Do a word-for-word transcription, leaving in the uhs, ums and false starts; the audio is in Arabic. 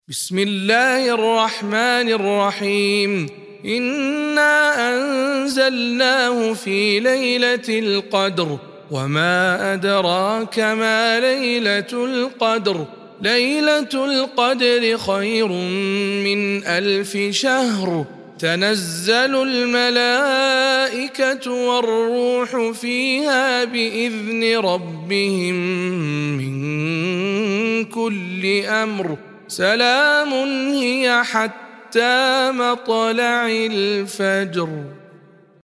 بسم الله الرحمن الرحيم إنا أنزلناه في ليلة القدر وما أدراك ما ليلة القدر ليلة القدر خير من ألف شهر تنزل الملائكة والروح فيها بإذن ربهم من كل أمر سلام هي حتى مطلع الفجر.